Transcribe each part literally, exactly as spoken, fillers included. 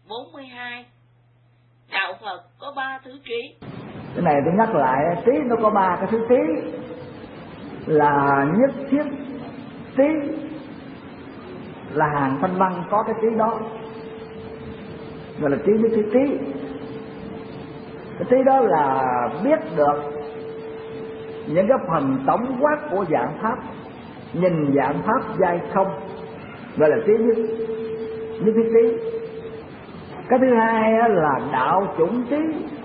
bốn mươi hai. Đạo Phật có ba thứ trí. Cái này tôi nhắc lại, trí nó có ba cái thứ trí là nhất thiết trí, là hàng Thanh Văn có cái trí đó, gọi là trí nhất thiết trí. Cái trí đó là biết được những cái phần tổng quát của dạng pháp, nhìn dạng pháp giai không, gọi là trí nhất nhất thiết trí. Cái thứ hai là đạo chủng trí.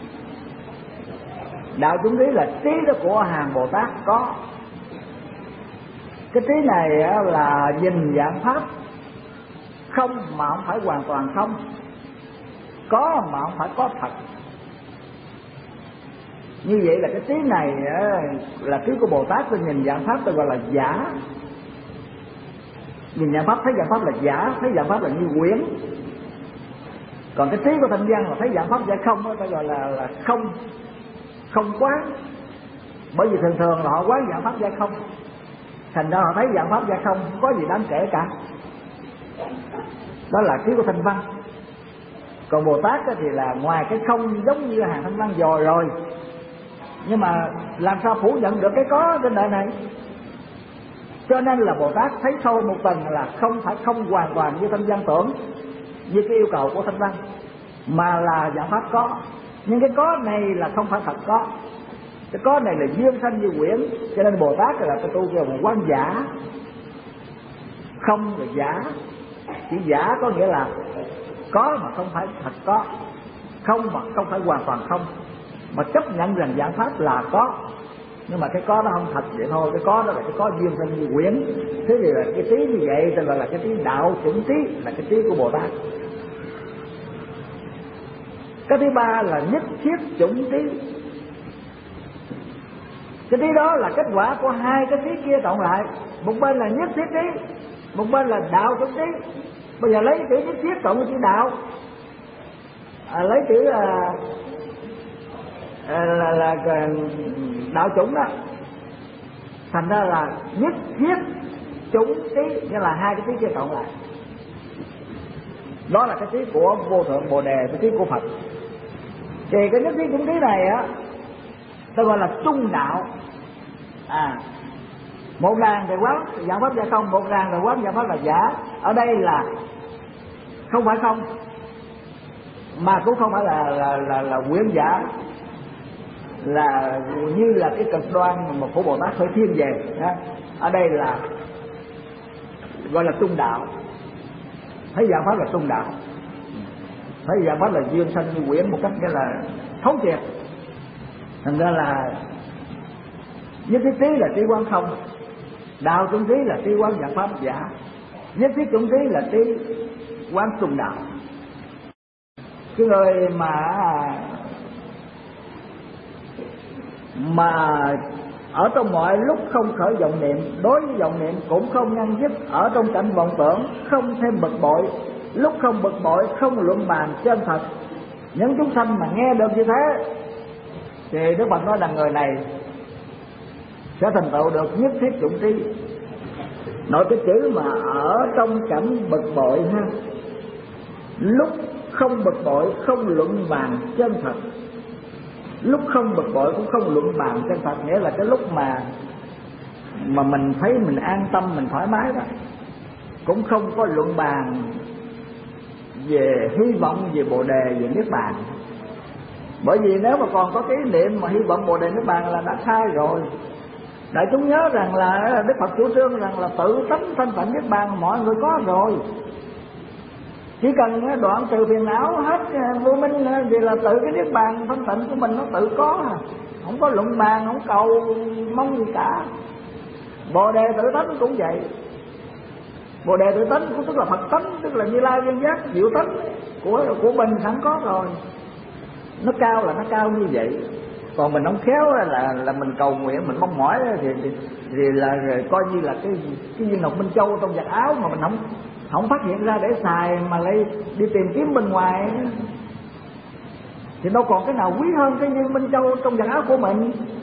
Đạo chủng trí là trí đó của hàng Bồ Tát có. Cái trí này là nhìn dạng pháp không mà không phải hoàn toàn không, có mà không phải có thật. Như vậy là cái trí này là trí của Bồ Tát. Tôi nhìn dạng pháp tôi gọi là giả. Nhìn dạng pháp thấy dạng pháp là giả, thấy dạng pháp là như quyển. Còn cái trí của Thanh Văn là thấy dạng pháp giả không đó, ta gọi là, là không không quán. Bởi vì thường thường là họ quán dạng pháp giả không, thành ra họ thấy dạng pháp giả không không có gì đáng kể cả. Đó là trí của Thanh Văn. Còn Bồ Tát thì là ngoài cái không giống như hàng Thanh Văn dò rồi, nhưng mà làm sao phủ nhận được cái có trên đời này. Cho nên là Bồ Tát thấy sâu một tầng là không phải không hoàn toàn như Thanh Văn tưởng, như cái yêu cầu của Thanh Văn, mà là dạng pháp có. Nhưng cái có này là không phải thật có. Cái có này là duyên sanh như quyển. Cho nên Bồ Tát là cái tu kêu là quan giả. Không là giả. Chỉ giả có nghĩa là có mà không phải thật có, không mà không phải hoàn toàn không, mà chấp nhận rằng dạng pháp là có, nhưng mà cái có đó không thật vậy thôi. Cái có đó là cái có duyên sanh như quyển. Thế thì là cái trí như vậy tên là cái trí đạo chủng trí, là cái trí của Bồ Tát. Cái thứ ba là nhất thiết chủng trí. Cái trí đó là kết quả của hai cái trí kia cộng lại. Một bên là nhất thiết trí, một bên là đạo chủng trí. Bây giờ lấy chữ nhất thiết cộng với chữ đạo, à, lấy chữ là, là, là, là đạo chủng đó, thành ra là nhất thiết chủng trí, nghĩa là hai cái trí kia cộng lại. Đó là cái trí của Vô Thượng Bồ Đề, cái trí của Phật. Thì cái nhất thiết chủng trí này á, tôi gọi là trung đạo. À, một đàn thì quán dạng pháp giả không, một đàn thì quán dạng pháp là giả. Ở đây là không phải không, mà cũng không phải là là là, là quyển giả, là như là cái cực đoan mà của Bồ Tát phải thiên về đó. Ở đây là gọi là trung đạo. Thấy dạng pháp là trung đạo, thấy dạng pháp là duyên sanh như quyển một cách cái là thấu triệt. Thành ra là nhất thiết trí là trí quán không, đạo chủng trí là trí quán dạng pháp giả, nhất thiết chủng trí là trí quán trung đạo. Cái người mà mà ở trong mọi lúc không khởi vọng niệm, đối với vọng niệm cũng không ngăn dứt, ở trong cảnh vọng tưởng không thêm bực bội, lúc không bực bội không luận bàn chân thật. Những chúng sanh mà nghe được như thế thì Đức Phật nói rằng người này sẽ thành tựu được nhất thiết chủng trí. Nói cái chữ mà ở trong cảnh bực bội ha, lúc không bực bội không luận bàn chân thật. Lúc không bực bội cũng không luận bàn chân thật, nghĩa là cái lúc mà mà mình thấy mình an tâm, mình thoải mái đó, cũng không có luận bàn về hy vọng về Bồ Đề, về Niết Bàn. Bởi vì nếu mà còn có cái ý niệm mà hy vọng Bồ Đề Niết Bàn là đã sai rồi. Đại chúng nhớ rằng là Đức Phật chủ trương rằng là tự tánh thanh tịnh Niết Bàn mọi người có rồi. Chỉ cần đoạn trừ phiền não hết vô minh thì là tự cái Niết Bàn thanh tịnh của mình nó tự có, không có luận bàn, không cầu mong gì cả. Bồ Đề tự tánh cũng vậy. Bồ Đề tự tánh cũng tức là Phật tánh, tức là Như Lai Viên Giác diệu tánh của của mình sẵn có rồi. Nó cao là nó cao như vậy. Còn mình không khéo là là mình cầu nguyện, mình mong mỏi thì thì, thì là coi như là cái cái viên ngọc Minh Châu trong giặt áo mà mình không không phát hiện ra để xài, mà lại đi tìm kiếm bên ngoài thì đâu còn cái nào quý hơn cái viên Minh Châu trong giặt áo của mình.